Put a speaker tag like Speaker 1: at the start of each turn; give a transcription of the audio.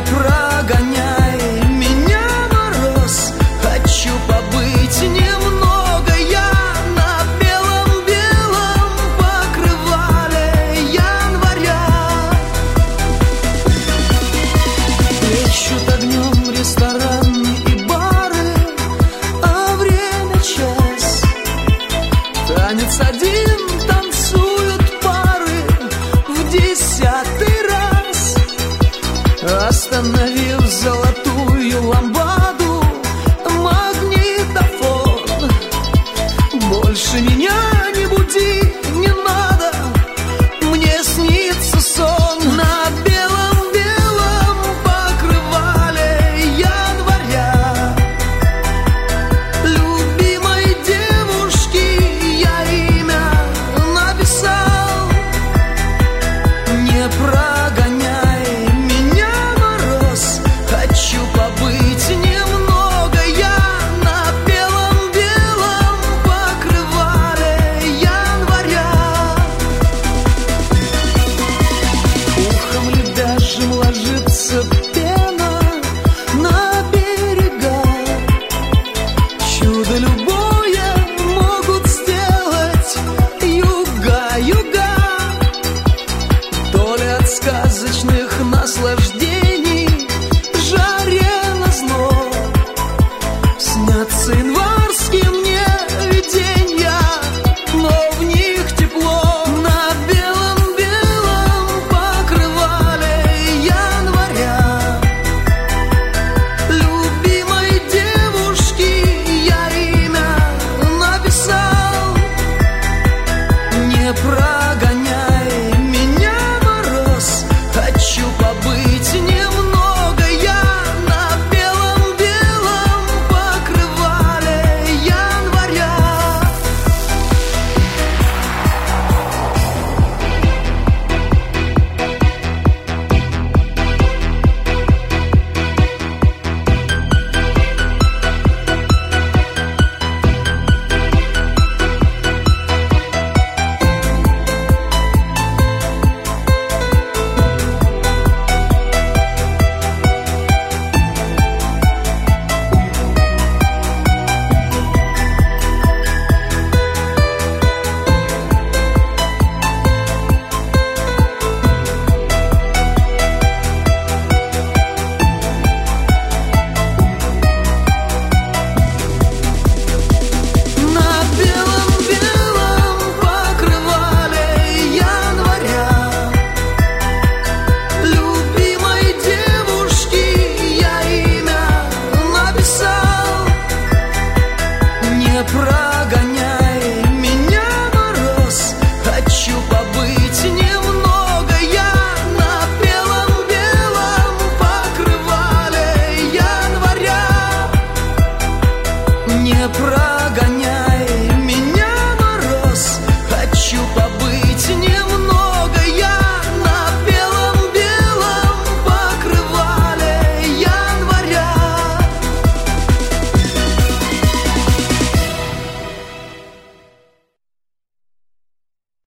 Speaker 1: прогоняй меня, мороз, хочу побыть немного я на белом-белом покрывале января. Плещут огнем рестораны и бары, а время час. Танец один, танцуют пары в 10-й раз. Остановив золотую ламбаду, магнитофон, больше меня не буди, не надо, мне снится сон на белом-белом покрывале января. Любимой девушке я имя написал. Не прогоняй меня, мороз, хочу побыть немного я на белом-белом покрывале января. Ухом лебяжьим ложится пена на берега. Чудо любое могут сделать юга. То ли от сказочных наслаждений жаре назло снятся январские мне виденья, но в них тепло на белом-белом покрывале января. Любимой девушке я имя написал. Не прогоняй меня, мороз, хочу побыть немного я на белом-белом покрывале января. На белом-белом покрывале января. Любимой девушке я имя написал. Не прогоняй меня, мороз, хочу побыть немного я на белом-белом покрывале января. Не прогоняй меня, мороз, хочу побыть